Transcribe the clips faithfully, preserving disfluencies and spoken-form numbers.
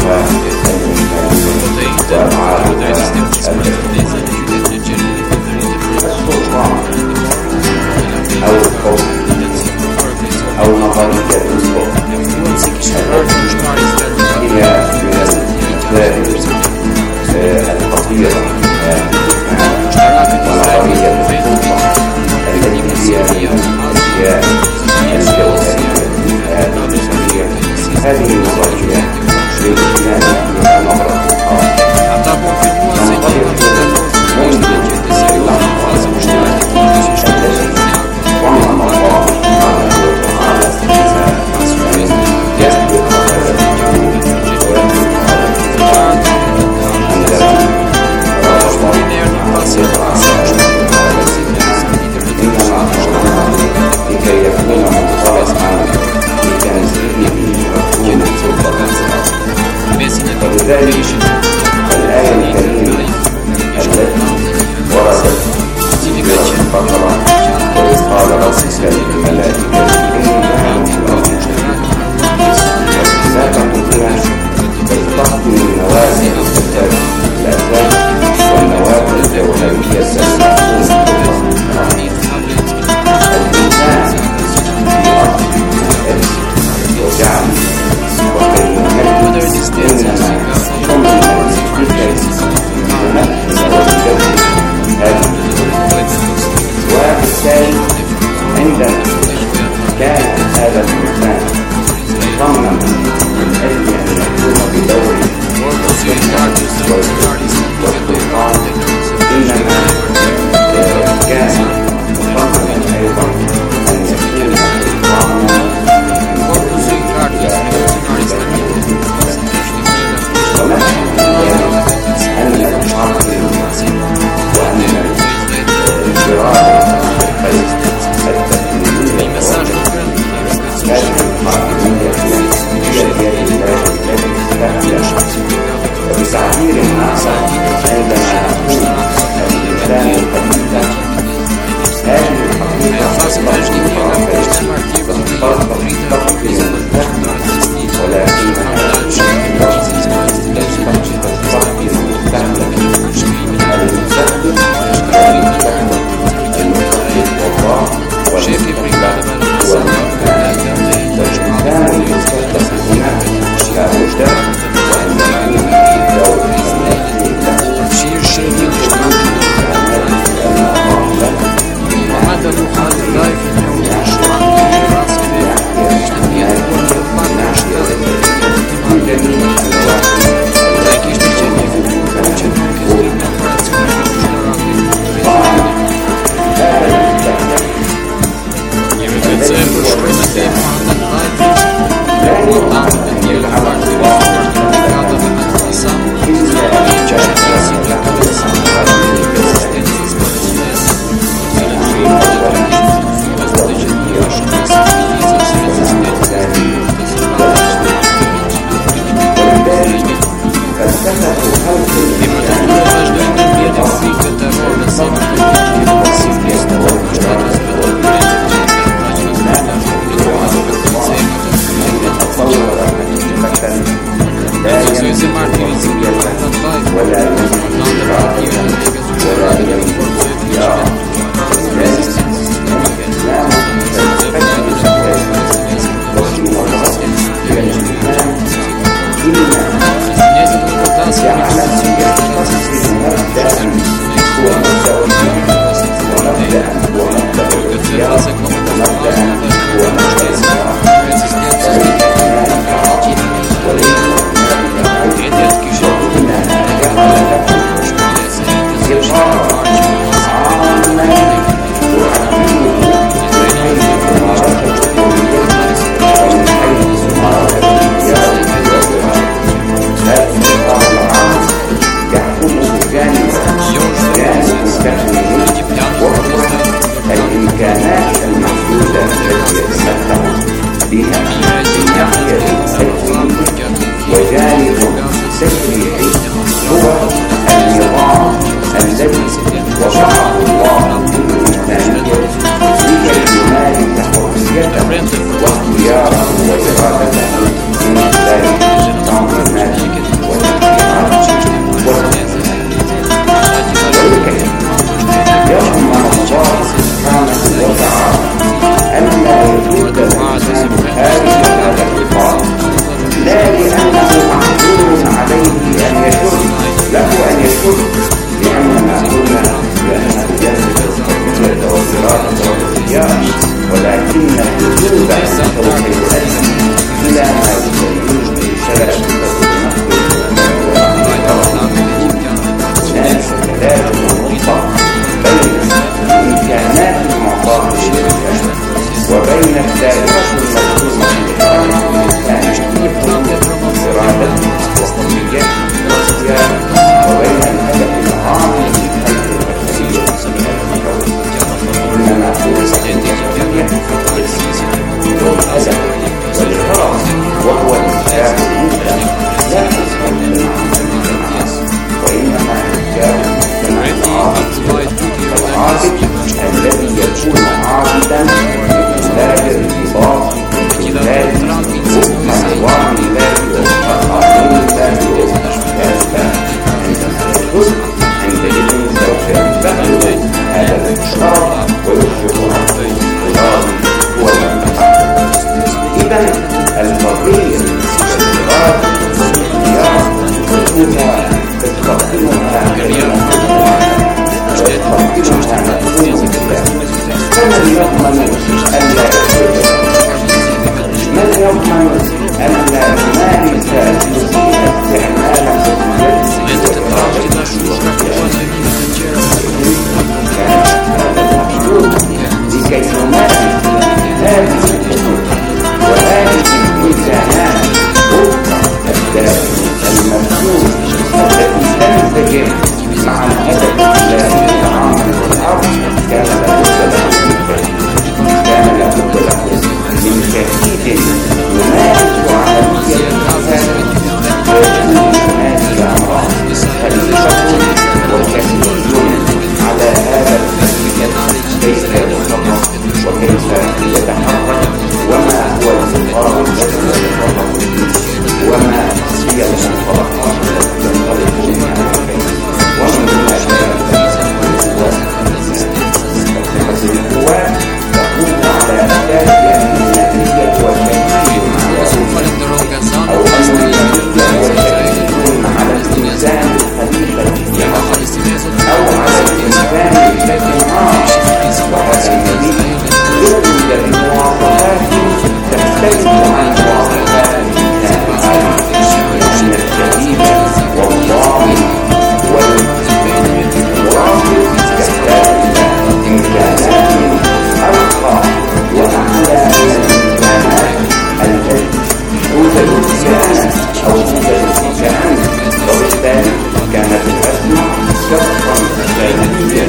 أو الخوف أو نظرية الخوف هي من الأسباب الخطيرة ونظرية الخوف التي هي من الأشياء الجوهرية هذه النظرية يمكن أن نظرة ننطلق منذ اللحظة التي ضمن الله سبحانه وتعالى فيها أن يسبق هذا الوجود ويسبق هذا الوجود لكي يكون مختلطا بتنزيله مفهوم سلطة ولذلك الآية الكريمة التي وردت في البقرة وإذ قال ربك للملائكة إني جاعل في الأرض لا تقولون بالضبط من نوازل الكتاب الأسباب والنوافل الجوهرية المفهوم الإنسان في أرض الأرض وجعل وكلمته إنما ثم الفكر يمثل ويجدد هذه وبالتالي عندما كان هذا الإنسان مصمما من أجل أن يقوم بدور والسلطان إنما كان مصمما أيضا أن يكون سلطانا ونحن أن الحاكم وأن الإرادة التكوينية هذه الحاكمية هي بيد الله الذي استهدف وبتعبير آخر عندما نقول الإنسان الحقيقة هذه الحقيقة تطلق في المستقبل ولكنها وجانب تشريعي هو النظام الذي وضعه الله للإنسانية لكي يمارس حريته واختياره وإرادته من خلال تنظيمات الشيخ مع الهدف الإلهي العام للأرض كان لابد له من كان لابد له من شهيد يمارس عملية الجهاد ويكون هناك أمراض فلسفة وتكنيك على هذا كيف يتصرف وكيف يتحرك وما هو الانتقال الذي يتطرق فيه وما هي المنطلقات التي ينطلق منها ومن هنا فلسفة القوات تقوم على أساس أن النتيجة والتكنيك أو أن النتيجة والتكنيك على الإنسان الخليفة أو على الإنسان الذي عاش وهذا النتيجة يوجد بمواصفات تختلف عن مواصفات الإنسان العادي لأن الشديد والضامن والمرافق يحتاج إلى إمكانات أرقى وأعلى من الإمكانات التي توجد فيها أو توجد فيها وبالتالي كانت الأزمة شرطا أساسيا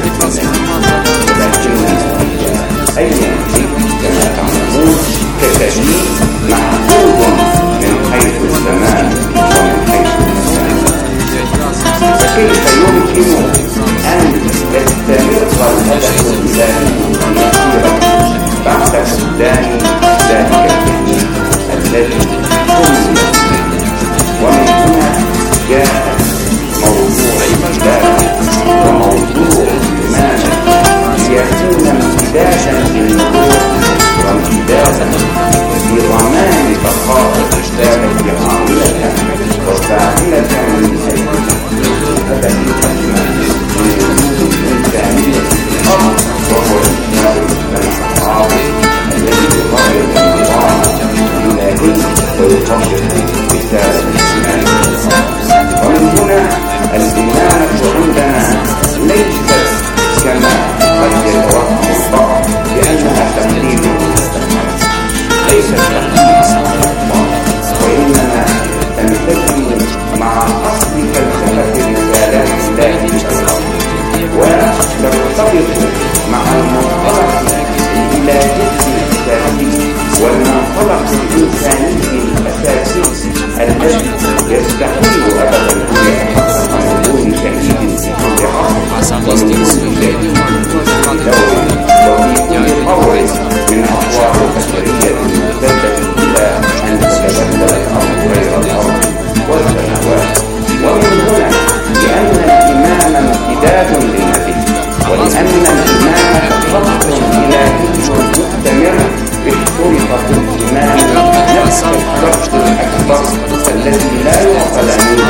ولكن أي شيء كما تعلمون كشيء محدود من حيث الزمان ومن حيث المكان فكيف يمكن أن يستمر الهدف الإلهي المسيرة بعد فقدان ذلك التكنيك الذي سمي ومن هنا جاء موضوع الإمامة وموضوع الإمامة ليكون امتدادا للنبوة وامتدادا لضمان بقاء الرسالة عاملة وفاعلة من التي تسمى بوجود إنسانية الأرض وهو الإسلام العربي الذي يطبق النظام الإلهي ويطبق رسالة الإسلام. ومن هنا الإمامة عندنا ليست كما قد يتوهم البعض بأنها تقليد ليست تقليد وإنما تنتهي مع أصل فلسفة رسالة الله الأرض وترتبط مع المنطلق الإلهي الأساسي والمنطلق الإنساني الأساسي الذي يستحيل أبدا أن يتحقق من دون شهيد في كل عصر ومن دون شهيد في دور وفي كل قول من أطوار البشرية الممتدة إلى أن تتبدل الأرض غير الأرض والسماوات. ومن هنا لأن الإمام امتداد للنبي ولأن الإمام خط إلهي مستمر اختلط الإمام نفس الخط الأكبر الذي لا يعقل أن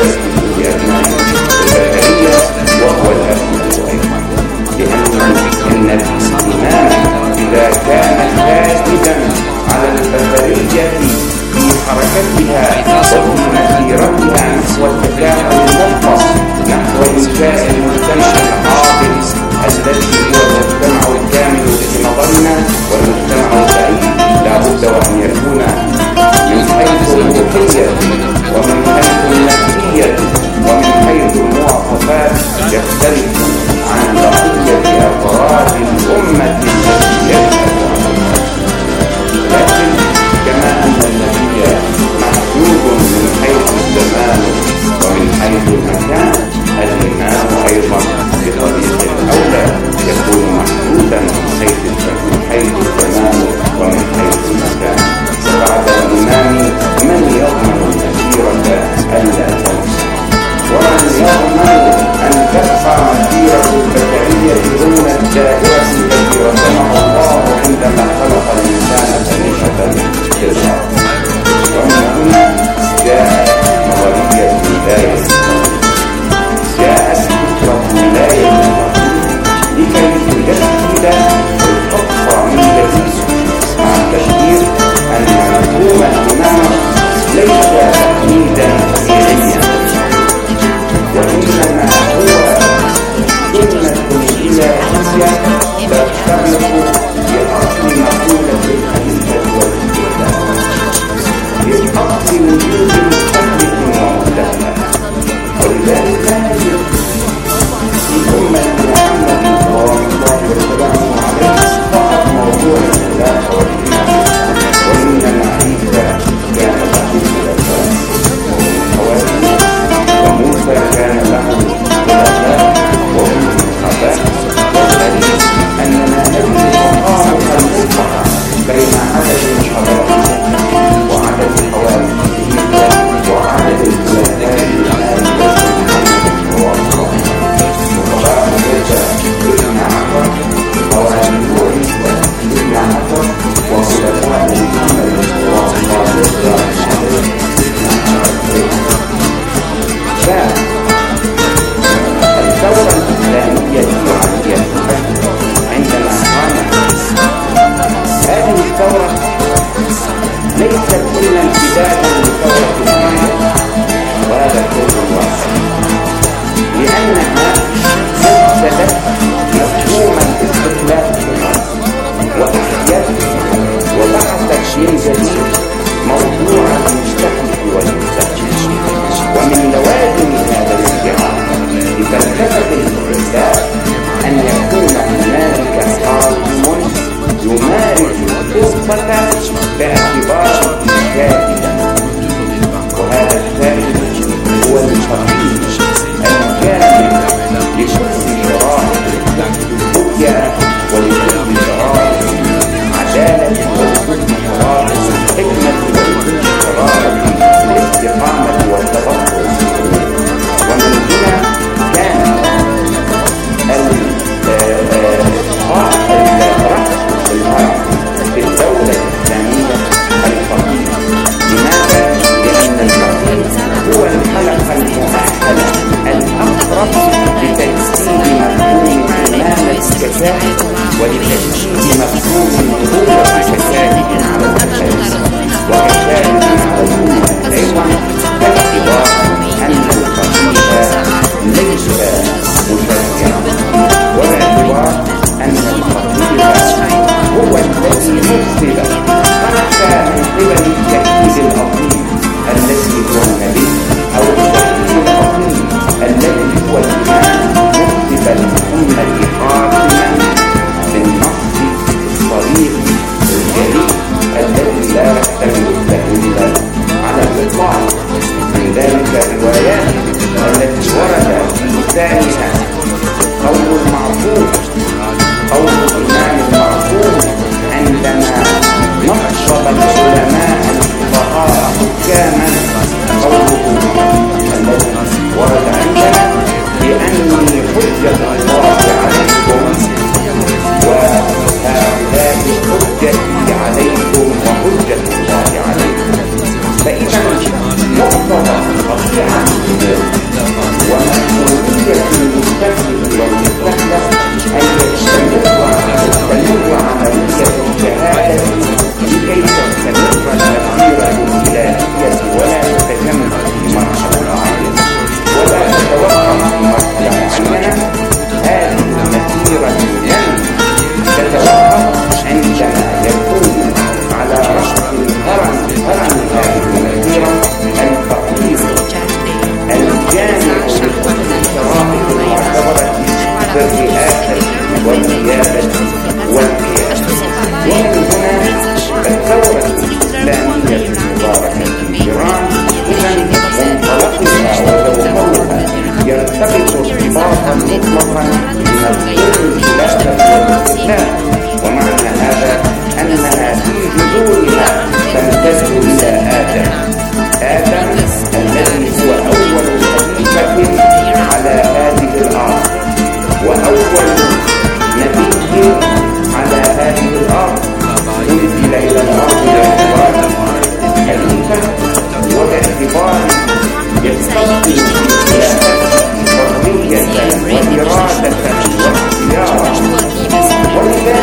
فالثورة الإسلامية العربية عندما قامت هذه الثورة ليست إلا امتدادا لثورة الإسلام، وهذا كل واحد، لأنها جسدت مفهوم الاستقلال وأحيته وبحثت من جديد موضوع المستقبل والمستقبل. ومن لوازم هذا الانتعاش لفلسفة الاستقلال أن يكون هنالك حاكم يمارس السلطة باعتباره شاهدا، وهذا الشاهد هو الفقيه الكامل لكل شرائع الرؤيا ولكل شرائع عدالة ولكل شرائع الحكمة ولكل شرائع الاستقامة والتبطل. ومن هنا كان رأس الهرم في الدولة الإسلامية الفقيه. لماذا؟ لأن الفقيه هو الحلقة المؤهلة الأقرب لتجسيد مفهوم الإمامة كشاهد ولتجسيد مفهوم النبوة كشاهد على البشر وكشاهد على الأمة. أيضا باعتبار أن الفقيه ليس مشجعا، وباعتبار أن الفقيه هو الذي نصب حتى من قبل التأكيد العظيم الذي هو النبي أو التأكيد العظيم الذي هو الإمام، نصب الأمة حاكما بالنص الصريح الجليل الذي لا يحتمل التأويل على الإطلاق. من ذلك الروايات التي ورد في ثانيها قول المعصوم قول الإمام المعصوم عندما نصب العلماء الفقهاء حكاما، قوله الذي ورد عندنا بأني حجة الله عليكم وهؤلاء حجتي عليكم وحجة الله عليكم. فإذا مقتضى الصحة ومسؤولية المستقبل والمستقبل أن يستمر تستمر عملية الشهادة لكي تستمر المسيرة الإلهية ولا تتجمد في مرحلة معينة ولا تتوقف في مرحلة معينة. هذه المسيرة لن تتوقف عندما يكون على رأس الهرم هرم هذه المسيرة الفقير الجامع لكل شرائع المعتبرة في الرئاسة والقيادة والقيادة. ومن هنا الثورة الإسلامية المباركة في إيران إذا منطلقها وذوقها يرتبط ارتباطا مطلقا بمفهوم الخلافة والاستقلال، ومعنى هذا أنها في جذورها تمتد إلى آدم آدم الذي هو أول خليفة على هذه الأرض وأول نبي على هذه الأرض أنزل إلى الأرض باعتبار خليفة، وباعتبار يستقبل حرية وإرادة واختيارا. ولذلك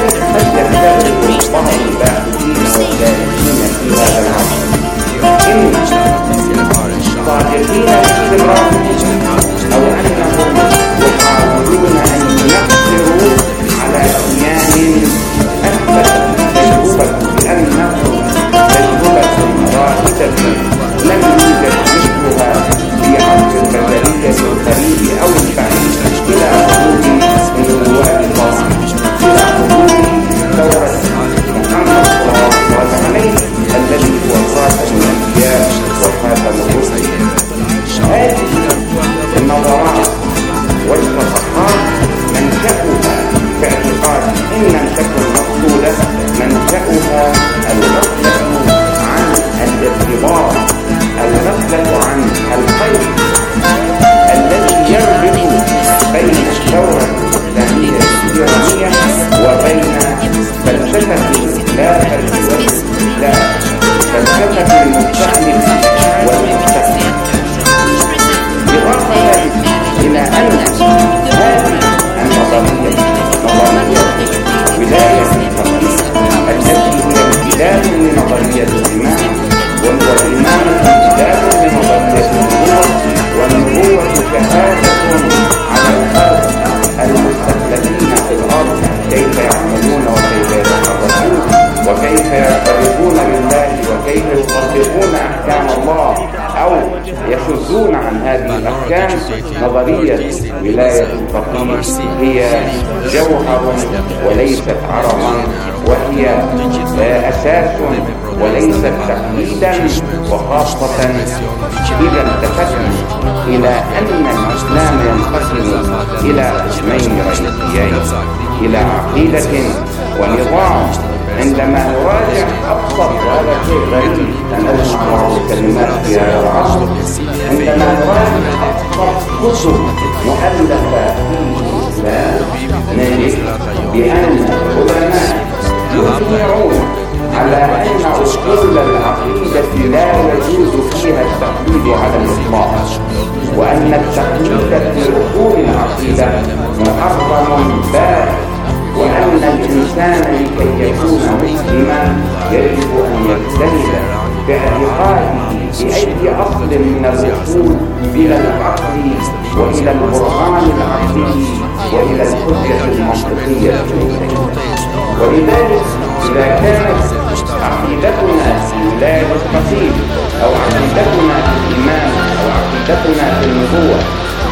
شهادة على الخلق المستخلفين في الأرض كيف يعملون وكيف يتحركون وكيف يقتربون لله وكيف يطبقون أحكام الله أو يشذون عن هذه الأحكام. نظرية ولاية الفقيه هي جوهر وليست عرضا، وهي أساس وليست تقليدا. وخاصة إذا التفتنا إلى أن الإسلام ينقسم إلى قسمين رئيسيين، إلى عقيدة ونظام. عندما نراجع أبسط هذا شيء غريب سنسمع بعض الكلمات في هذا العصر، عندما نراجع أبسط كتب مؤلفة في الإسلام نجد بأن العلماء يجمعون على أن أصول العقيدة لا يجوز فيها التقليد على الإطلاق، وأن التقليد في أصول العقيدة محرم بارد، وأن الإنسان لكي يكون مسلما يجب أن يجتهد في اعتقاده بأي أصل من الأصول إلى العقل وإلى البرهان العقلي وإلى الحجة المنطقية. ولذلك إذا كانت عقيدتنا في ولاية الفقيه أو عقيدتنا في الإيمان أو عقيدتنا في النبوة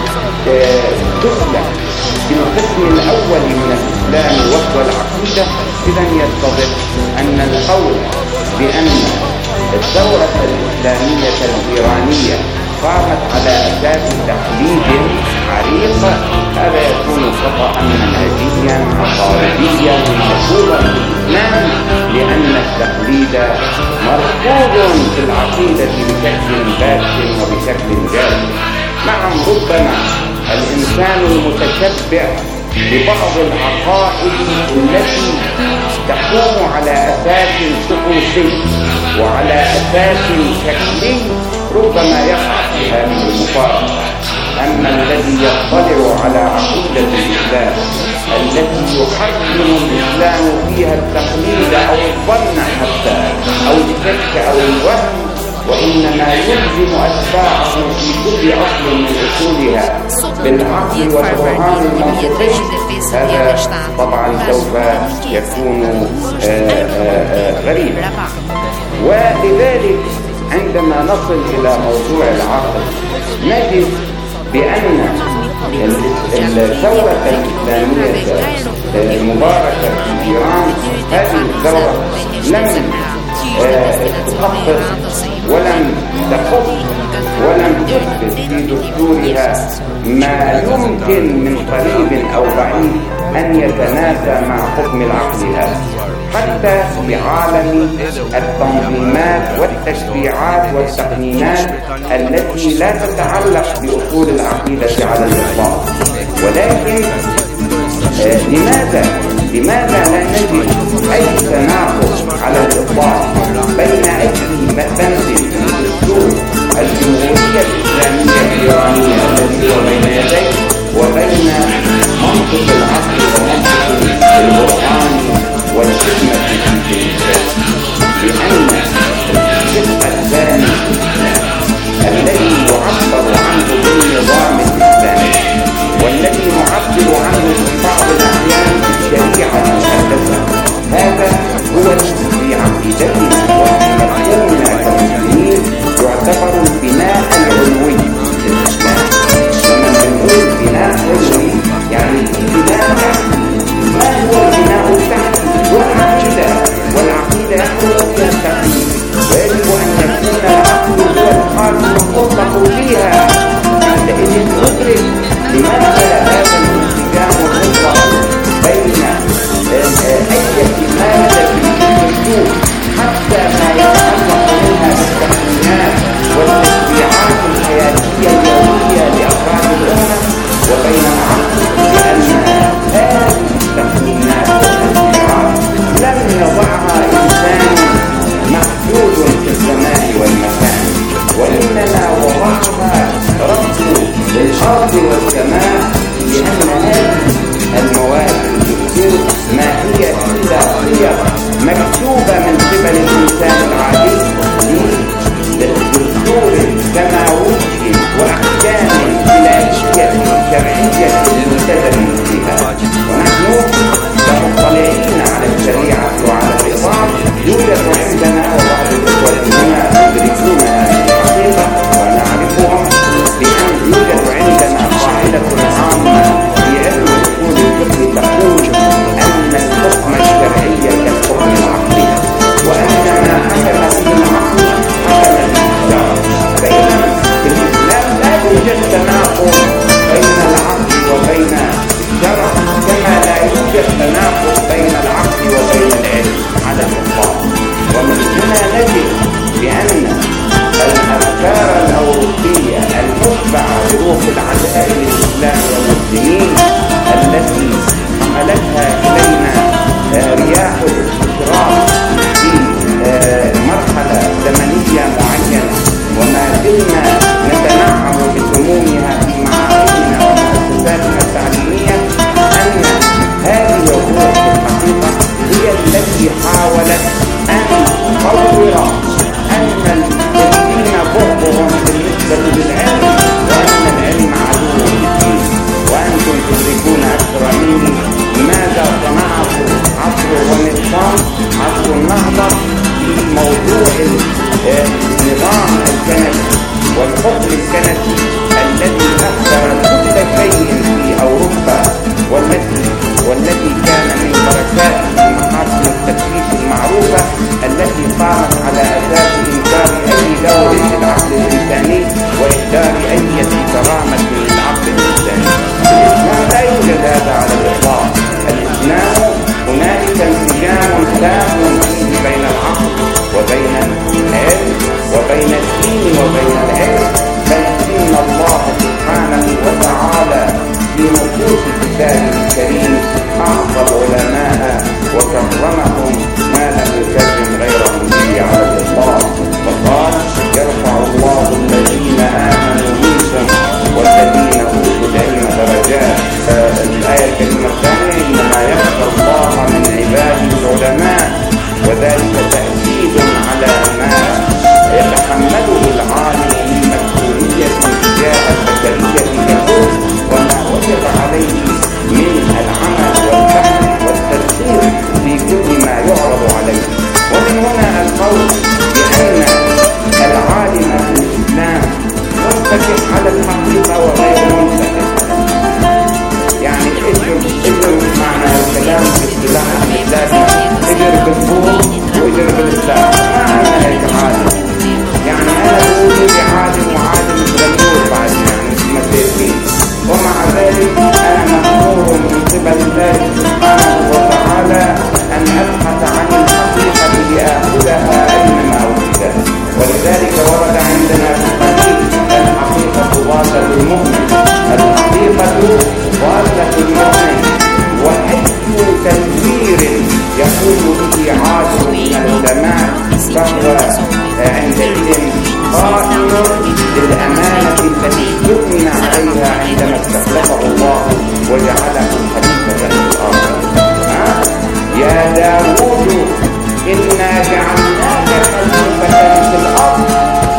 تسلك في القسم الأول من الإسلام وهو العقيدة، إذا يتضح أن القول بأن الثورة الإسلامية الإيرانية قامت على أساس تقليد عريق هذا يكون خطأ منهجيا عقائديا مفروضا في الإسلام، لأن التقليد مرفوض في العقيدة بشكل بات وبشكل جاد. نعم، ربما الإنسان المتشبع ببعض العقائد التي تقوم على أساس طقوسي وعلى أساس شكلي ربما يقع في هذه المقارنة. أما الذي يطلع على عقيدة الإسلام التي يحرم الإسلام فيها التقليد أو الظن حتى أو الشك أو الوهم، وإنما يلزم أتباعه في كل أصل من أصولها بالعقل والبرهان المنطقي، هذا طبعا سوف يكون غريبا. ولذلك عندما نصل إلى موضوع العقل نجد بأن الثورة الإسلامية المباركة في إيران، هذه الثورة لم تخفض ولم تخف ولم تثبت في دستورها ما يمكن من قريب أو بعيد أن يتنافى مع حكم العقل هذا، حتى في عالم التنظيمات والتشريعات والتقنينات التي لا تتعلق بأصول العقيدة على الإطلاق. ولكن آه لماذا لماذا لا نجد أي تناقض على الإطلاق بين أي بند في دستور الجمهورية الإسلامية الإيرانية الذي هو بين يديه وبين منطق العقل ومنطق البرهان والحكمة في الإسلام؟ لأن الشق الثاني الذي يعبر عنه بالنظام الإسلامي والذي نعبر عنه في بعض الأحيان بالشريعة المقدسة، هذا هو في عقيدتنا وفي مفهومنا كمسلمين يعتبر البناء العلوي في الإسلام. لما بنقول بناء علوي يعني بناء تحتي. ما هو البناء التحتي؟ هو العقيدة، والعقيدة يخلق فيها التقليد، ويجب أن يكون العقل هو القادم المطلق فيها. عندئذ ندرك لماذا هذا الانسجام المطلق بين أي مادة في الوجود حتى ما يتعلق منها بالتقنيات والتشريعات الحياتية اليومية لأفراد الأمة، وبين العقل لأن هذه التقنيات والتشريعات لم يضعها إنسان محدود في الزمان والمكان، وإنما وضعها رب للأرض والسماء، لأن هذه المواد الدستور ما هي إلا صيغ مكتوبة من قبل الإنسان العادي للدستور سماوي وأحكام إلى الشرعية الملتزم بها. ونحن كمطلعين على الشريعة وعلى النظام يوجد عندنا وبعض الإخوة هنا يدركون هذه الحقيقة ونعرفهم بأن يوجد عندنا قاعدة عامة في علم أصول الفقه تقول أن الحكم الشرعي كالحكم العقلي، وأن ما حكم به العقل حكم به الشرع. بينما في الإسلام لا يوجد تناقض بين العقل وبين الشرع، كما لا يوجد تناقض بين العقل وبين العلم على الإطلاق. ومن هنا نجد بأن الأفكار الأوروبية المتبعة بروح العداء للإسلام والمسلمين التي حملتها إلينا رياح الاشراق في مرحلة زمنية معينة، وما زلنا نتنعم بسمومها في معاهدنا ومؤسساتنا التعليمية، أن هذه الروح في الحقيقة هي التي حاولت أن تطور أن الذين بعضهم بالنسبة للعلم وأن العلم عدو للدين. وأنتم تدركون أكثر مني ماذا صنعه عصر الرنسانس، عصر النهضة، في موضوع النظام الكنسي والحكم الكنسي الذي أثر كل شيء في أوروبا، والتي والذي كان من بركات محاكم التفتيش المعروفة التي قامت على أساس إنكار أي دور للعقل الإنساني وإهدار أي كرامة للعقل الإنساني. الإسلام لا يوجد هذا على الإطلاق. الإسلام هنالك انسجام تام فيه بين العقل وبين العلم وبين الدين وبين العلم، بل إن الله سبحانه وتعالى في نصوص كتابه الكريم أعطى العلماء وكرمهم ما لم يكرم غيرهم به على الإطلاق. فقال: يرفع الله الذين آمنوا منكم والذين أوتوا العلم درجات. الآية الكريمة الثانية: إنما يخشى الله من عباده العلماء، وذلك تأكيد على ما يتحمله العالم من مسؤولية تجاه البشرية ككل، وما وجب عليه من العمل والبحث والتدقيق في كل ما يعرض عليه. ومن هنا القول بأن العالم في الإسلام منفتح على الحقيقة وغير منفتح. يعني اجرب اجرب معنى الكلام باصطلاح الإسلام، اجرب بالفوق واجرب بالإسلام. ما أنا هيك عالم، يعني أنا بقول لي عالم وعالم غيور بعد يعني مسيرين، ومع ذلك أنا مأمور من قبل الله سبحانه وتعالى أن أبحث عن الحقيقة لآخذها أينما وجدت. ولذلك ورد عندنا في الحديث: الحقيقة ضالة المؤمن، الحقيقة ضالة المؤمن. وأي تدبير يقول به عالم من العلماء فهو عندئذ قائم للأمانة التي يؤمن عليها عندما استخلفه الله وجعله خليفة في الأرض. يا داوود إنا جعلناك خليفة في الأرض.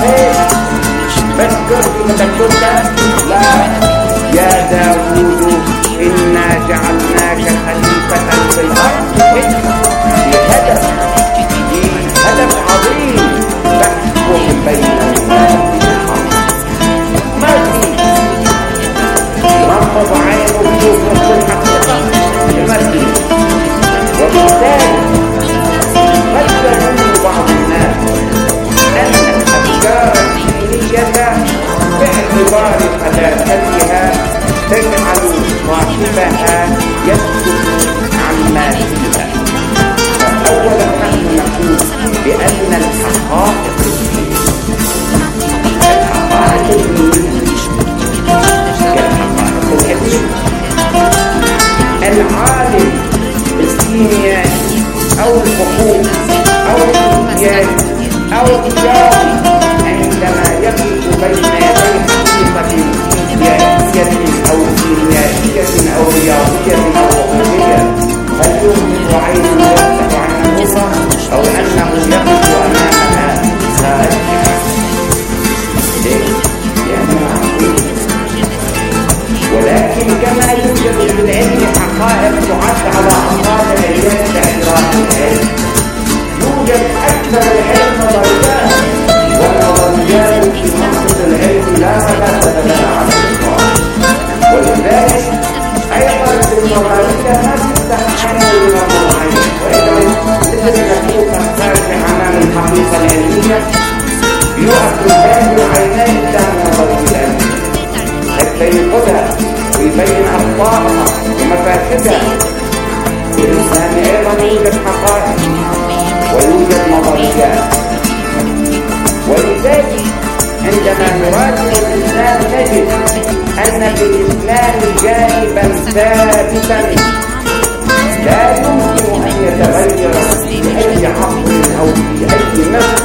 بس كرسي تذكرك؟ لا، يا داوود إنا جعلناك خليفة في الأرض بهدف هدف عظيم: تحكم بين الناس بالحق. ما في غمض عينه وشوف نص الحق ما في. وبالتالي قد يظن بعض الناس أن الأفكار الدينية باعتبار حداثتها تجعل صاحبها يسكت عما فيها. أولا نحن نقول بأن الحقائق الحقائق الدينية كالحقائق العلمية، العالم الكيميائي أو الحقوق أو الفيزيائي أو الرياضي عندما يقف بين يدي حقيقة فيزيائية أو كيميائية أو رياضية أو حقوقية، هل يغمض عينه ويفتح عن النظر أو أنه يقف أمامها خاشعا؟ ليه؟ لأنه عقيم. ولكن لكن كما يوجد في العلم حقائق تعد على أصابع اليد باعتراف العلم، يوجد أكثر العلم نظريات، والنظريات في منطق العلم لا ثلاثة لها على الإطلاق. ولذلك أيضا في النظرية ما تفتح عين من المعين، وإذا مثل نشوف الخارج أمام الحقيقة العلمية يقف الجاهل عينين قدام النظرية العلمية حتى ينقذها ويبين أخطائها ومفاسدها. في الإسلام أيضا يوجد حقائق ويوجد نظريات، ولذلك عندما نراجع الإسلام نجد أن في الإسلام جانبا ثابتا لا يمكن أن يتغير في أي عصر أو في أي نفس،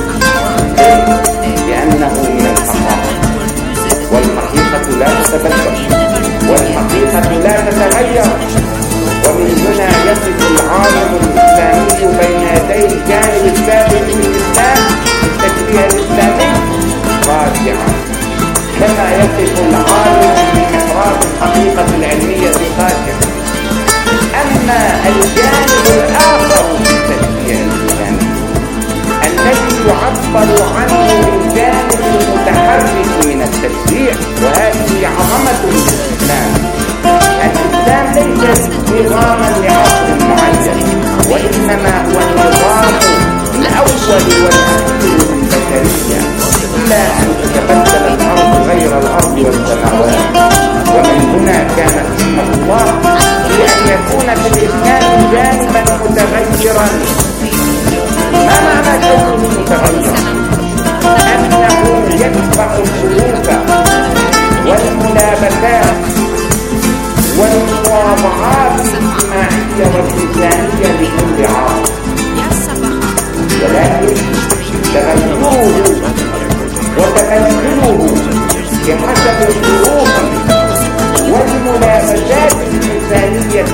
لأنه من الحقائق، والحقيقة لا تتبدل والحقيقة لا تتغير. ومن هنا يصف العالم الإسلامي بين يدي الجانب الثابت في الإسلام التشريع الإسلامي راجعا، كما يصف العالم بإحراز الحقيقة العلمية خاشعا. أما الجانب الآخر في التشريع الإسلامي الذي يعبر عنه بالجانب المتحرك من التشريع، وهذه عظمة الإسلام. الإسلام ليس نظاما لعصر معين، وإنما هو النظام الأول والأخير للبشرية، إلا أن تتبدل الأرض غير الأرض والسماوات. ومن هنا كان حكمة الله بأن يكون في الإسلام جانبا متغيرا. ما معنى كونه متغيرا؟ أنه يتبع السلوك والملابسات والمواضعات الاجتماعية والإنسانية لكل عصر، ولكن تغيره وتبدله بحسب الظروف والملابسات الإنسانية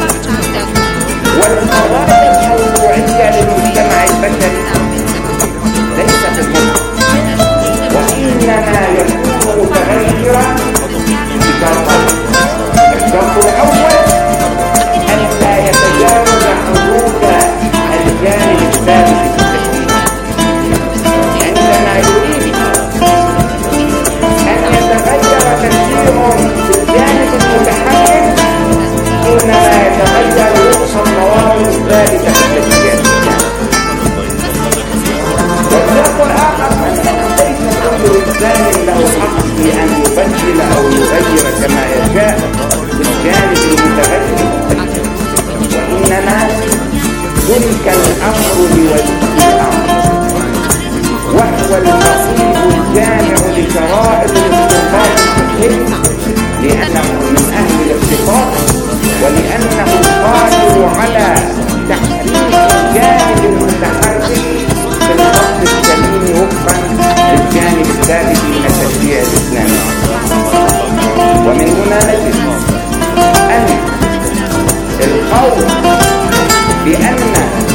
والقضايا الموضوعية للمجتمع البشري ليس في المطلق، وإنما يكون متغيرا بشرطين. الشرط الأول أن لا يتجاوز حدود الجانب الثابت في التشريع. عندما يريد أن يتغير تشريع في الجانب المتحرك إنما يتغير وفق النظام الثابتة في التشريع. والشرط الآخر أنه ليس كل إنسان له حق في أن يبدل أو يغير كما يشاء في الجانب المتغير، وإنما تلك الأمر لولي الأمر، وهو النصيب الجامع لشرائط الاختصاص الفقهي، لأنه من أهل الاختصاص ولأنه قادر على تحريك الجانب المتحرك في الفصل السليم وفقا للجانب الثابت من التشريع الإسلامي. ومن هنا نجد أن القول بأن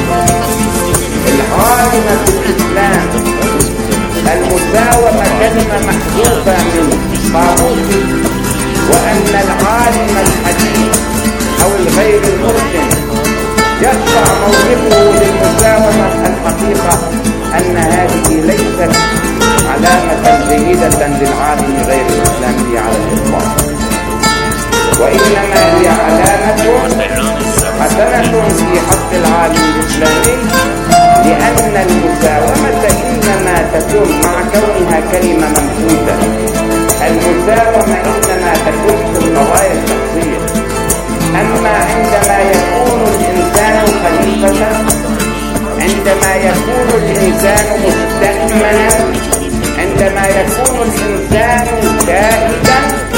العالم في الإسلام المساومة كلمة محذوفة من قاموس، وأن العالم الحديث أو الغير المسلم يقطع موقفه للمساومة، الحقيقة أن هذه ليست علامة جيدة للعالم غير الإسلامي على الإطلاق، وإنما هي علامة حسنة في حق العالم الإسلامي، لأن المساومة إنما تكون مع كونها كلمة منفوذة. المساومة إنما تكون في القضايا الشخصية، أما عندما يكون الإنسان خليفة، عندما يكون الإنسان مستأمنا، عندما يكون الإنسان شاهدا،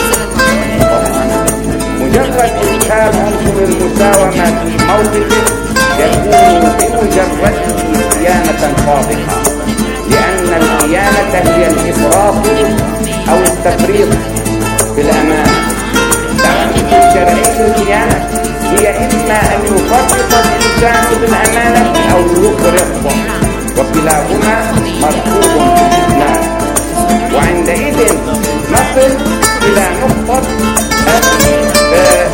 مجرد إدخال عنصر المساومة في موقفه يكون بمجرده خيانة فاضحة، لأن الخيانة هي الإفراط أو التفريط في الأمانة. تعريف الشرعي الخيانة هي إما أن يفرط الإنسان بالأمانة أو يفرط، وكلاهما مرفوض في الإسلام. وعندئذ نصل إلى نقطة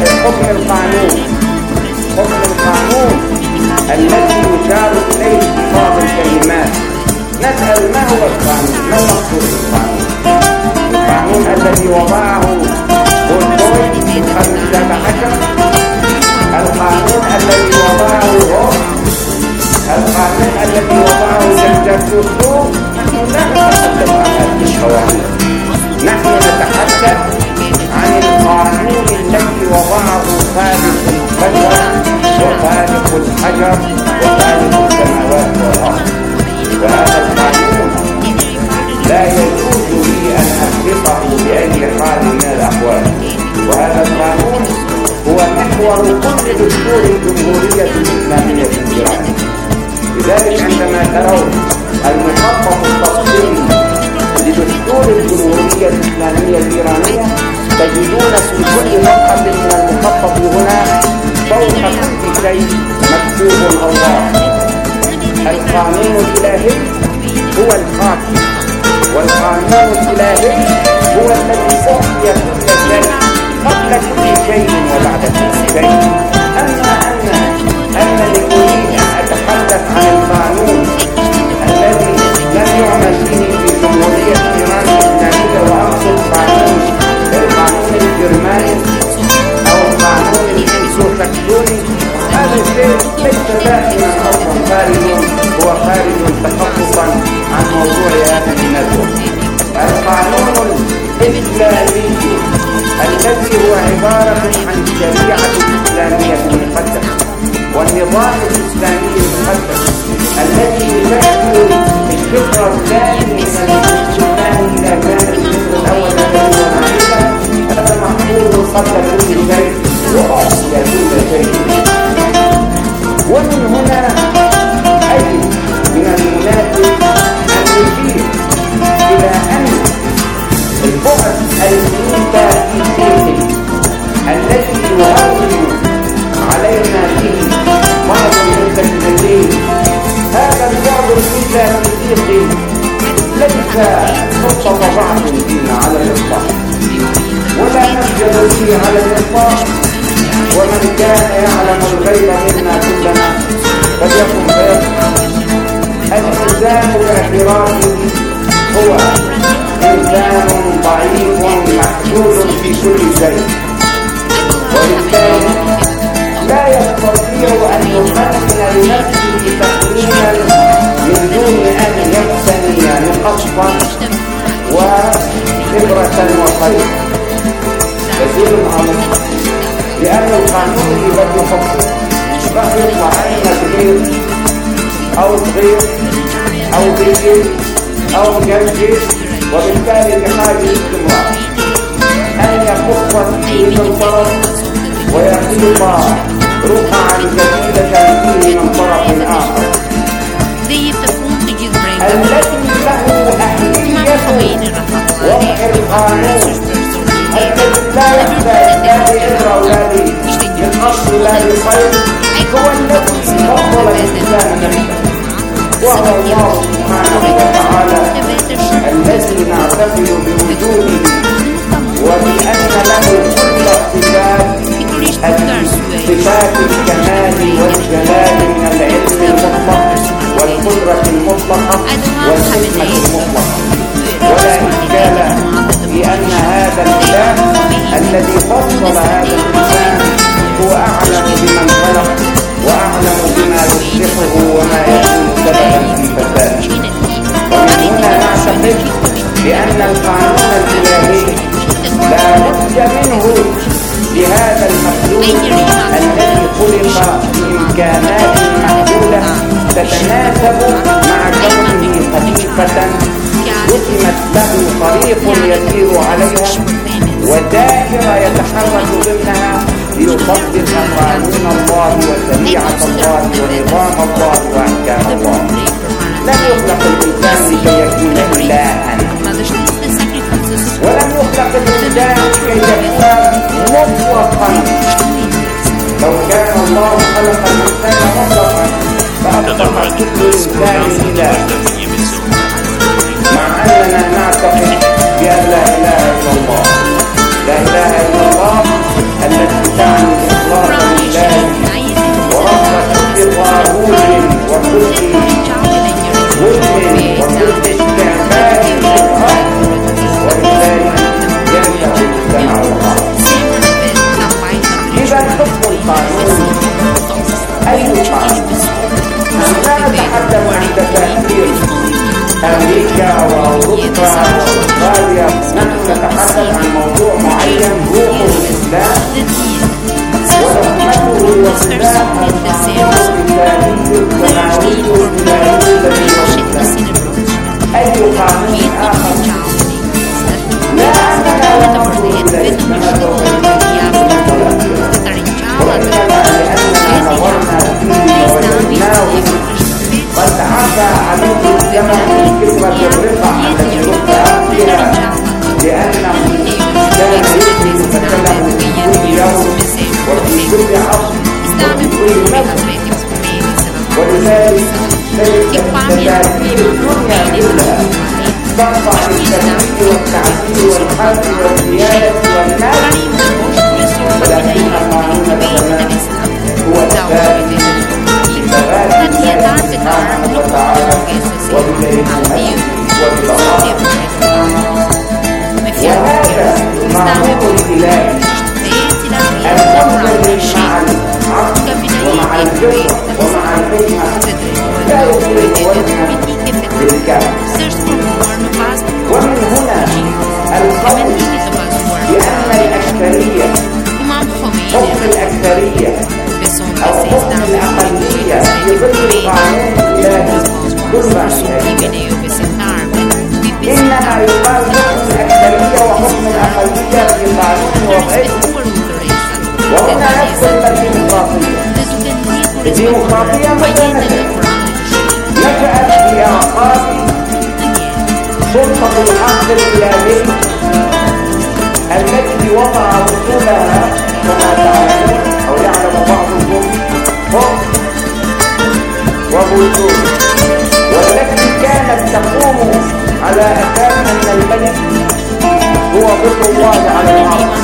هو القانون؟ ما المقصود بالقانون؟ القانون الذي وضعه تولستوي في الخمسة عشر، القانون الذي وضعه هوبس، القانون الذي وضعه جان-جاك روسو. نحن لا نتحدث عن هذه القوانين، نحن نتحدث عن القانون الذي وضعه خالق البشر وخالق الحجر وخالق السماوات والأرض. وهذا القانون لا يجوز لي أن أخلقه بأي حال من الأحوال، وهذا القانون هو محور كل دستور الجمهورية الإسلامية في إيران. لذلك عندما ترون المخطط التفصيلي لدستور الجمهورية الإسلامية الإيرانية تجدون في كل صفحة من المخطط هنا فوق كل شيء مكتوب الله. القانون الإلهي هو الحاكم، والقانون الإلهي هو الذي أعطي كل شيء قبل كل شيء وبعد كل شيء. أما أن أنني أريد أن أتحدث عن القانون الذي لم يعمل به في جمهورية إيران الإسلامية وأقصد قانون القانون الجرماني أو القانون الإنسو-ساكسوني، هذا الشيء ليس دائما أصلا خارج، هو خارج تخصصا عن موضوع هذه الندوة. القانون الإسلامي الذي هو عبارة عن الشريعة الإسلامية المقدسة والنظام الإسلامي المقدس الذي يشكل الشق الثاني من الإسلام إلى كان الشق الأول الذي هو معرفة، هذا محفوظ قبل كل شيء وأعطي كل شيء. ومن هنا أي من المناسب أن نشير إلى أن البعد الميتافيزيقي الذي يهون علينا به بعض المتكلمين، هذا البعد الميتافيزيقي ليس نقطة ضعف فينا على الإطلاق، ولا نخجل به على الإطلاق. ومن كان يعلم الغيب منا كلنا فليكن فيكن. الإنسان باعترافه هو إنسان ضعيف محدود في كل شيء، وبالتالي لا يستطيع أن يقدم لنفسه تقديما من دون أن يقتني نقصا وخبرة وخير. كثير عظيم، لأن القانون اللي بده يفصل راح يطلع عنا كبير أو صغير أو بيجي أو مجلجل، وبالتالي بحاجة استمرار أن يخف فيه من طرف ويخيط رقعا جديدة فيه من طرف آخر. الذي له أهلية وضع القانون الذي لا يحتاج لا لإبرة ولا للقصد ولا للخير هو الذي فضل الإنسان نفسه، وهو الله سبحانه وتعالى الذي نعتقد بوجوده وبأن له كل الصفات، صفات الكمال والجلال من العلم المطلق والقدرة المطلقة والحكمة المطلقة. ولا إشكال في أن هذا الإله الذي فضل هذا الإنسان هو أعلم بمن خلق وأعلم بما يصلحه وما يكون سببا في فساده. ومن هنا نعتقد بأن القانون الإلهي لا بد منه لهذا المخلوق الذي خلق بإمكانات محدودة تتناسب مع كونه خفيفة رسمت له طريق يسير عليها ودائرة يتحرك ضمنها ليطبق قانون الله وشريعة الله ونظام الله وأحكام الله. لم يخلق الإنسان لكي يكون إلها، ولم يخلق الإنسان لكي يكون مطلقا. لو كان الله خلق الإنسان مطلقا فأصبح كل إنسان إله، مع أننا نعتقد بأن لا إله إلا الله. لا إله إلا الله التي تعني إخلاص لله ورفض كل طاغوت وكل ظلم وكل استعمال كل عصر estava وفي كل envolvido nas نفس. médicas comunes, ولذلك que تجد família تفاسير الدنيا كلها تقطع بالتنمية والتعزيز والحمد والزيادة والناس، ولكن قانون السماء هو الثاني بثبات الله سبحانه وتعالى وبدليل المجد وببقاء. وهذا معمول الإلهي المنزل مع العقل ومع الجبر ومع الحكمة لا يفرق وجهه بالكامل. ومن هنا القول بأن الأكثرية حكم الأكثرية أو حكم الأقلية في ظل القانون الإلهي كلها إنما يقال حكم الأكثرية وحكم الأقلية في قانون وضعي. وهنا ندخل الديمقراطية. الديمقراطية متى نشأت؟ نشأت في أعقاب سلطة الحق الإلهي التي وضع وصولها كما تعلمون أو يعلم بعضكم فوق وبلدون، والتي كانت تقوم على أساس أن الملك هو ظل الله على الأرض،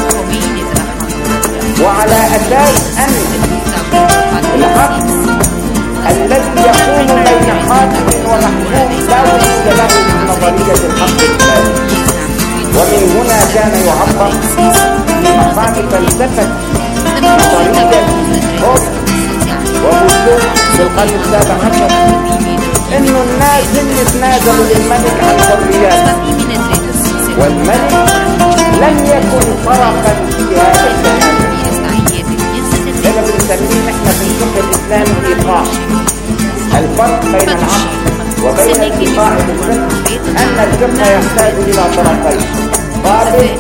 وعلى أساس أن الحق الذي يكون بين حاكم ومحكوم لا وجود له من نظرية الحق الإلهي. ومن هنا كان يعبر في مقام فلسفة نظرية هوب وبلدون في القرن السابع عشر إنه الناس هم يتنازلوا للملك عن حرياته، والملك لم يكن فرقا في هذا التنازل. هذا بنسميه احنا في الفقه الاسلامي الايقاع. الفرق بين العقل وبين الايقاع بالفقه ان الفقه يحتاج الى طرفين، قابل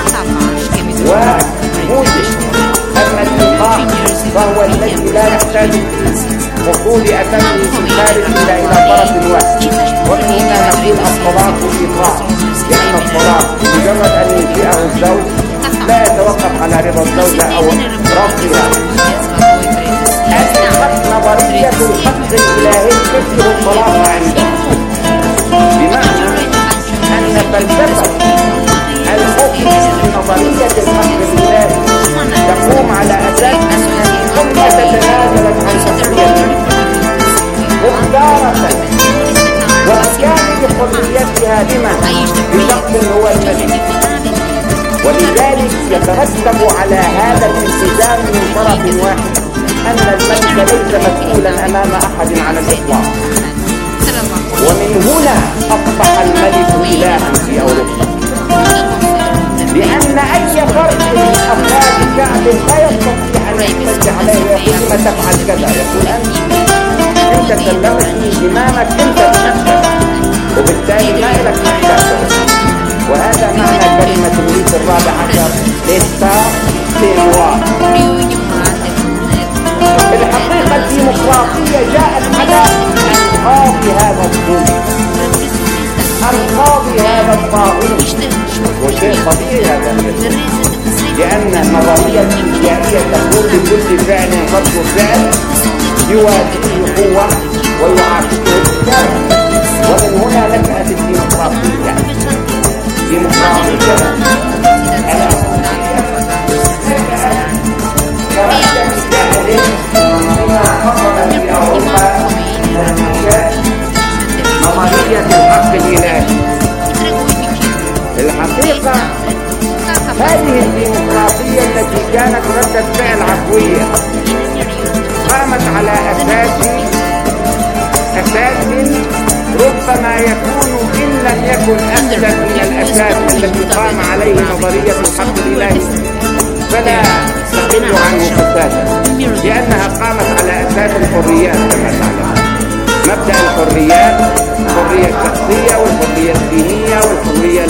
وموجب. اما الايقاع فهو الذي لا يحتاج وصول اثره في الخارج الا الى طرف واحد. ومن هنا نقول الطلاق ايقاع، لان الطلاق مجرد ان ينشئه الزوج لا يتوقف على رضا الزوجة أو رفضها. أسمت نظرية الحق الإلهي تكثر الطلاق عنده، بمعنى أن فلسفة الحكم بنظرية الحق الإلهي تقوم على أساس أن الحكم تتنازلت عن حريتها مختارة وكان بحريتها لمن؟ بشخص هو الملك. ولذلك يترتب على هذا الالتزام من طرف واحد أن الملك ليس مسؤولا أمام أحد على الإطلاق. ومن هنا أصبح الملك إلها في أوروبا، لأن أي فرد من أفراد شعب لا يستطيع أن يحتج عليه ويقول ما تفعل كذا، يقول أنت أنت سلمتني زمامك أنت بنفسك، وبالتالي ما لك محتاج. وهذا معنى كلمة لويس الرابع عشر إستا سينوار. الحقيقة الديمقراطية جاءت على أنقاض هذا الظلم، أنقاض هذا الطاغوت، وشيء طبيعي هذا الشيء، لأن النظرية الفيزيائية تقول لكل فعل رد فعل يواجهه قوة ويعاقبه بالكامل. ومن هنا نشأت الديمقراطية. ديمقراطية بما حصل في أوروبا نظرية الحق الإلهي. الحقيقة هذه الديمقراطية التي كانت ردة فعل عفوية قامت على أساس أساس ربما يكون إن لم يكن أسلم من الأساس الذي قام عليه نظرية الحق الإلهي فلا تقل عنه فسادا، لأنها قامت على أساس الحريات كما تعلم. مبدأ الحريات، الحرية الشخصية والحرية الدينية والحرية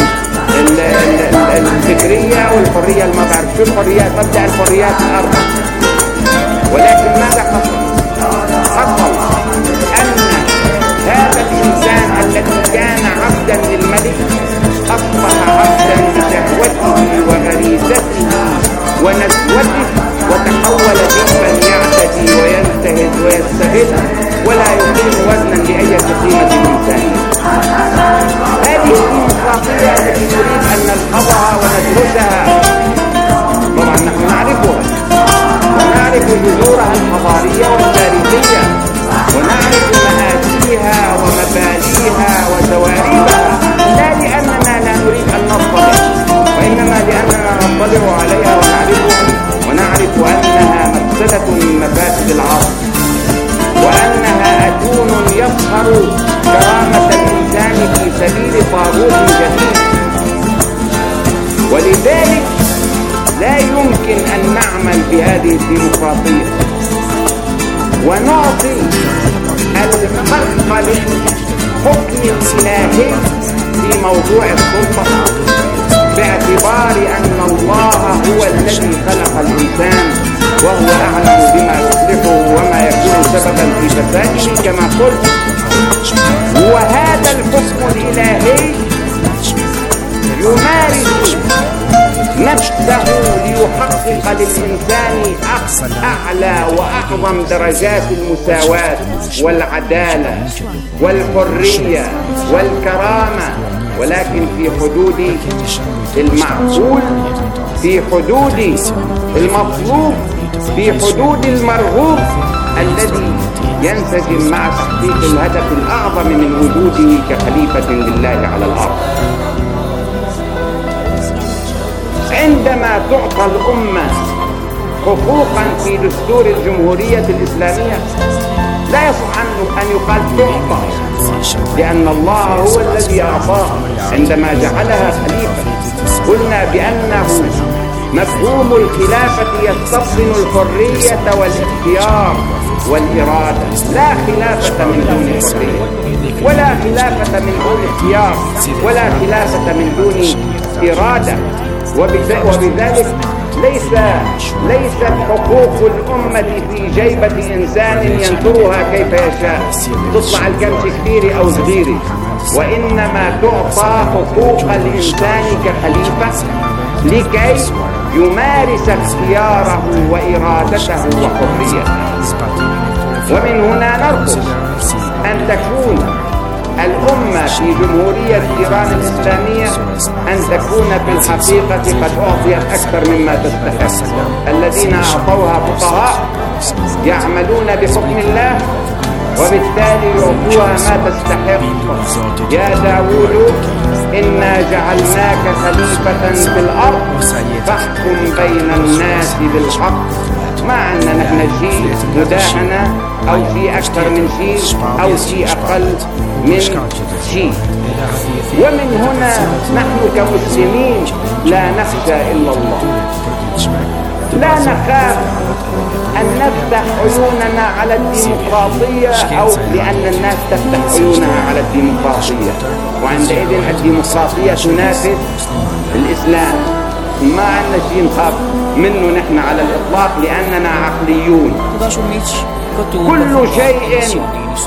الفكرية والحرية ما بعرف شو الحريات، مبدأ الحريات الأربع. ولكن ماذا حصل؟ حصل أن هذا الإنسان الذي كان عبدا للملك أصبح عبدا لشهوته وغريزته ونزوته وتحول جسما يعتدي وينتهز ويستغل ولا يقيم وزنا لأي قيمة إنسانية. هذه الديمقراطية التي نريد أن نلحظها وندرسها، طبعا نحن نعرفها ونعرف جذورها الحضارية والتاريخية ونعرف مآسيها ومبادئها وتواريخها، لا لأننا لا نريد أن نطلع، وإنما لأننا نطلع عليها ونعرفها ونعرف أنها مفسدة من مفاسد العصر، وأنها أتون يصهر كرامة الإنسان في سبيل طاغوت جديد. ولذلك لا يمكن أن نعمل بهذه الديمقراطية ونعطي المرقى للحكم الإلهي في موضوع السلطة، باعتبار أن الله هو الذي خلق الإنسان وهو أعلم بما يصلحه وما يكون سببا في فساده كما قلت. وهذا الحكم الإلهي يمارس نفسه ليحقق للإنسان أعلى وأعظم درجات المساواة والعدالة والحرية والكرامة، ولكن في حدود المعقول، في حدود المطلوب، في حدود المرغوب الذي ينسجم مع تحقيق الهدف الأعظم من وجوده كخليفة لله على الأرض. عندما تعطى الأمة حقوقا في دستور الجمهورية الإسلامية لا يصح أن يقال تعطى، لأن الله هو الذي أعطاها عندما جعلها خليفة. قلنا بأنه مفهوم الخلافة يستبطن الحرية والاختيار والإرادة، لا خلافة من دون حرية ولا خلافة من دون اختيار ولا خلافة من دون إرادة. وبذلك ليس ليست حقوق الأمة في جيبة إنسان ينثرها كيف يشاء، تطلع الكمش كثير أو صغير، وإنما تعطى حقوق الإنسان كخليفة لكي يمارس اختياره وإرادته وحريته. ومن هنا نرفض أن تكون الأمة في جمهورية إيران الإسلامية أن تكون في الحقيقة قد أعطيت أكثر مما تستحق. الذين أعطوها فقهاء يعملون بحكم الله وبالتالي يعطوها ما تستحق. يا داود إنا جعلناك خليفة في الأرض فاحكم بين الناس بالحق، مع أن نحن شيء مداهنة أو شيء أكثر من شيء أو شيء أقل من شيء. ومن هنا نحن كمسلمين لا نخشى إلا الله، لا نخاف أن نفتح عيوننا على الديمقراطية أو لأن الناس تفتح عيونها على الديمقراطية، وعندئذ الديمقراطية تنافس الإسلام. ما عندنا شيء نخاف منه نحن على الإطلاق لأننا عقليون. كل شيء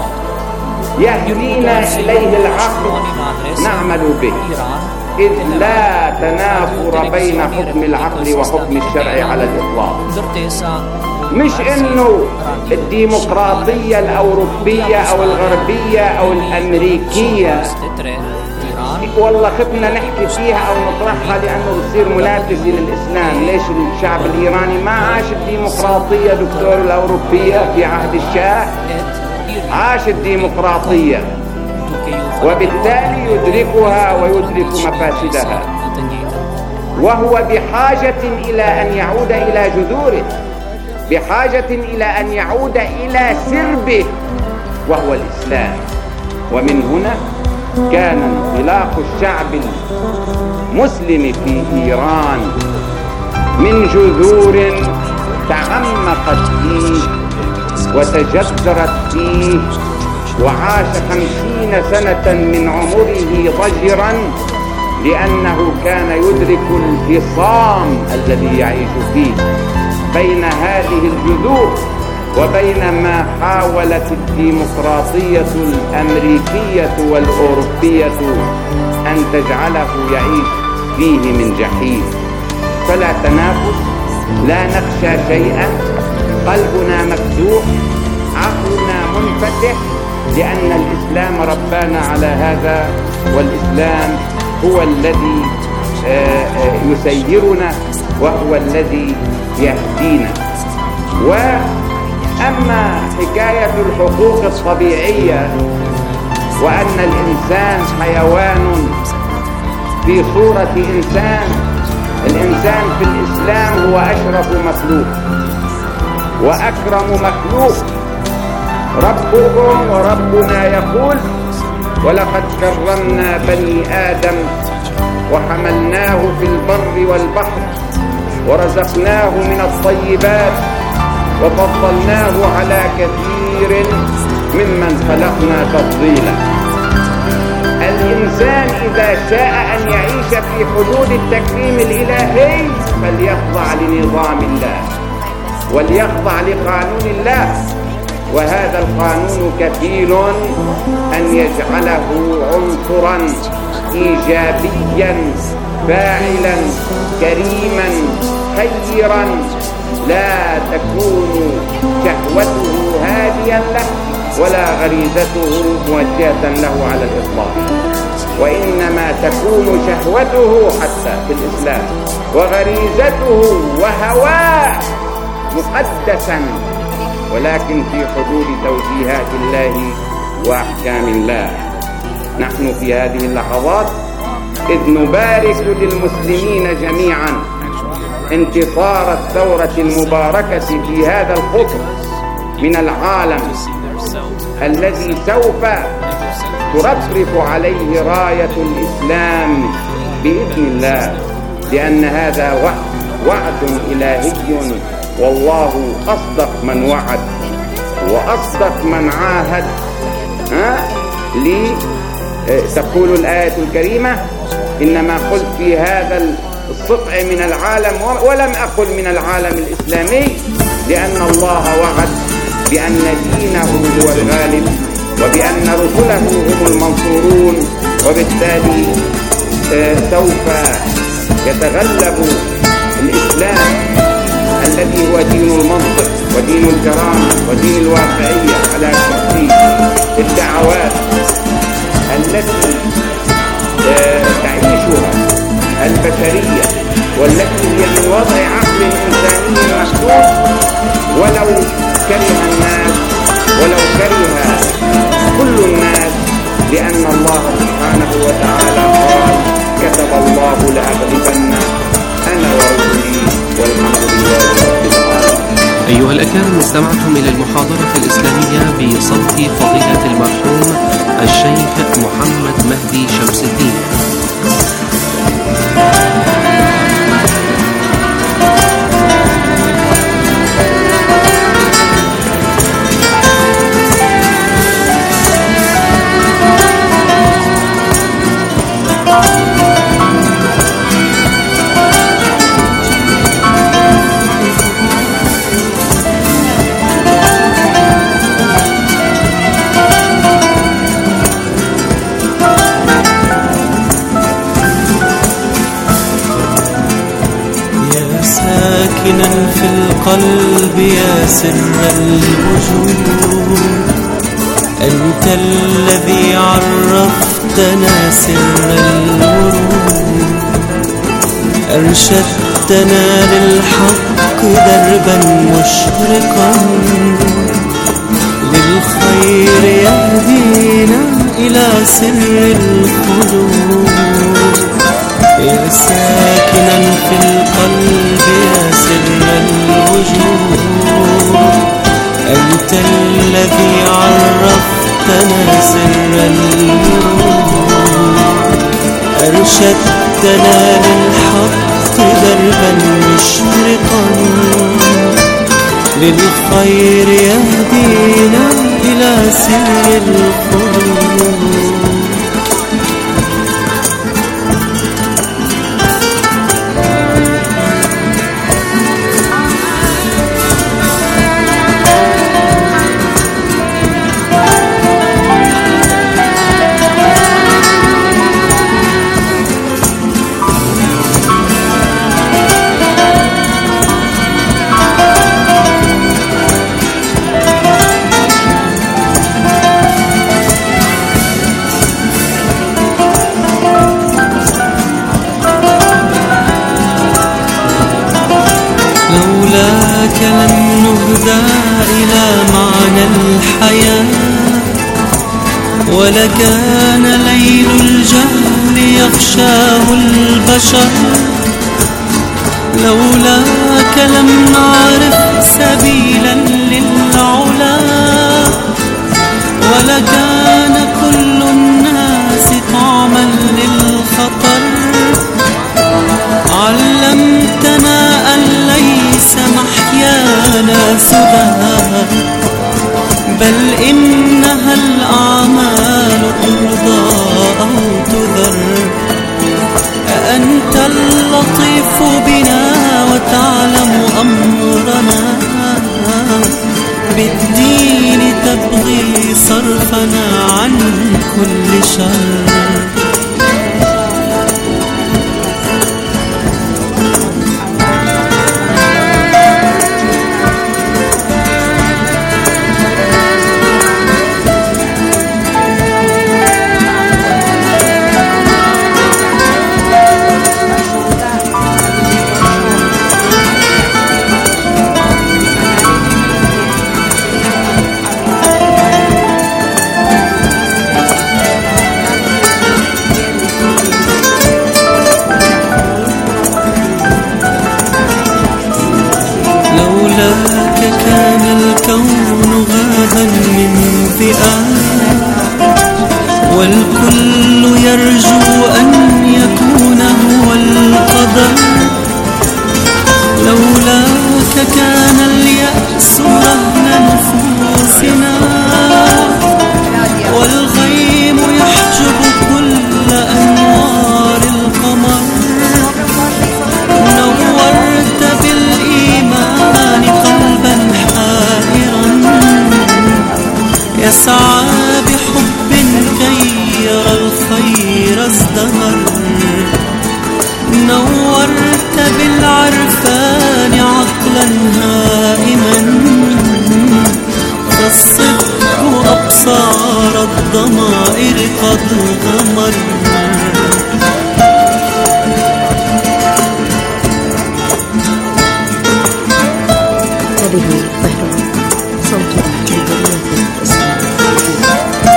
يهدينا إليه العقل نعمل به، إذ لا تنافر بين حكم العقل وحكم الشرع على الإطلاق. مش إنه الديمقراطية الأوروبية أو الغربية أو الأمريكية والله خفنا نحكي فيها أو نطرحها لأنه بتصير منافسة للإسلام. ليش الشعب الإيراني ما عاش الديمقراطية دكتور الأوروبية في عهد الشاه؟ عاش الديمقراطية وبالتالي يدركها ويدرك مفاسدها، وهو بحاجة إلى أن يعود إلى جذوره، بحاجة إلى أن يعود إلى سربه وهو الإسلام. ومن هنا كان انطلاق الشعب المسلم في إيران من جذور تعمقت فيه وتجذرت فيه، وعاش خمسين سنة من عمره ضجرا لأنه كان يدرك الفصام الذي يعيش فيه بين هذه الجذور وبين ما حاولت الديمقراطية الأمريكية والأوروبية أن تجعله يعيش فيه من جحيم. فلا تنافس لا نخشى شيئا، قلبنا مفتوح، عقلنا منفتح، لأن الإسلام ربانا على هذا، والإسلام هو الذي يسيرنا وهو الذي يهدينا. وأما حكاية الحقوق الطبيعية وأن الإنسان حيوان في صورة إنسان، الإنسان في الإسلام هو أشرف مخلوق وأكرم مخلوق. ربكم وربنا يقول: ولقد كرمنا بني آدم وحملناه في البر والبحر ورزقناه من الطيبات وفضلناه على كثير ممن خلقنا تفضيلا. الإنسان إذا شاء أن يعيش في حدود التكريم الإلهي فليخضع لنظام الله وليخضع لقانون الله، وهذا القانون كفيل أن يجعله عنصرا إيجابيا فاعلا كريما خيرا، لا تكون شهوته هاديا له ولا غريزته موجهة له على الإطلاق، وإنما تكون شهوته حتى في الإسلام وغريزته وهواه مقدسا، ولكن في حدود توجيهات الله وأحكام الله. نحن في هذه اللحظات إذ نبارك للمسلمين جميعا انتصار الثورة المباركة في هذا القطر من العالم الذي سوف ترفرف عليه راية الإسلام بإذن الله، لأن هذا وعد وعد إلهي، والله أصدق من وعد وأصدق من عاهد. ها لي تقول الآية الكريمة: إنما قلت في هذا الصقع من العالم ولم أقل من العالم الإسلامي، لأن الله وعد بأن دينه هو الغالب وبأن رسله هم المنصورون، وبالتالي سوف يتغلب الإسلام الذي هو دين المنطق ودين الكرامة ودين الواقعية على كل الدعوات التي تعيشها البشرية والتي هي من وضع عقل إنساني محدود، ولو كره الناس ولو كره كل الناس، لأن الله سبحانه وتعالى قال: كتب الله لأغلبن أنا ورسلي والحمد لله رب العالمين. أيها الأكارم، استمعتم إلى المحاضرة الإسلامية بصوت فضيلة المرحوم الشيخ محمد مهدي شمس الدين. ساكنا في القلب يا سر الوجود، أنت الذي عرفتنا سر الورود، أرشدتنا للحق دربا مشرقا، للخير يهدينا إلى سر الخلود. يا ساكنا في القلب يا سر الوجود، أنت الذي عرفتنا سر الورود، أرشدتنا للحق دربا مشرقا، للخير يهدينا إلى سر الخلود. لولاك لم نهدى إلى معنى الحياة، ولكان ليل الجهل يغشاه البشر. لولاك لم نعرف سبيلا للعلا، ولكان كل الناس طعما للخطر. علمتنا أن ليس محيانا سدى، بل إنها الأعمال ترضى أو تذر. أنت اللطيف بنا وتعلم أمرنا، بالدين تبغي صرفنا عن كل شر. لولاك كان الكون غابا من ذئاب، والكل يرجو أن يكون هو القدر. لولاك كان اليأس رهن نفوسنا، والغيم يحجب كل أنوار القمر. نورت بالإيمان قلبا حائرا، يسعى بحب كي يرى الخير ازدهر. نورت بالعرفان عقلا هائما، فالصدق أبصار الضمائر قد غمر. هذه بهرة صوت جمهورية الإسلام.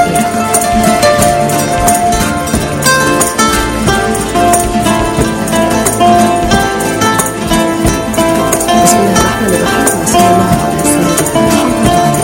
بسم الله الرحمن الرحيم، وصلى الله على سيدنا محمد.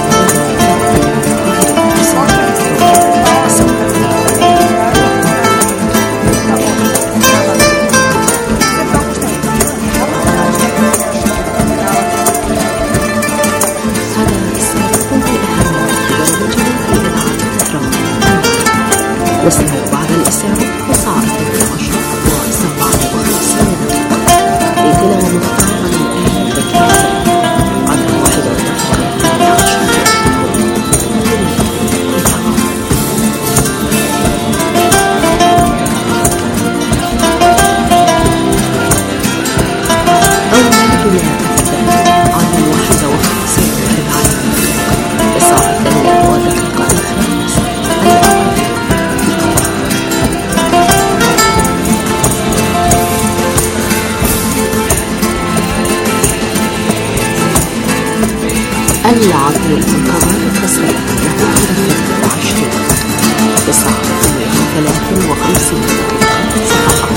واسمعوا بعد الإساءة وساعة عشر وسبعة وخمسين دقيقة لتلاوة مختارة من آية الكتاب على واحدة وثلاثين عشر. أول بناء الكتاب على واحدة وخمسين دقيقة الساعة الثانية ودقيقة الخامسة. العدل المنتظر تسريع له ثلاثة وعشرين تسعة وثلاثين وخمسين دقيقة صفحة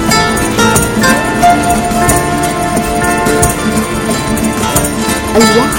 الوقت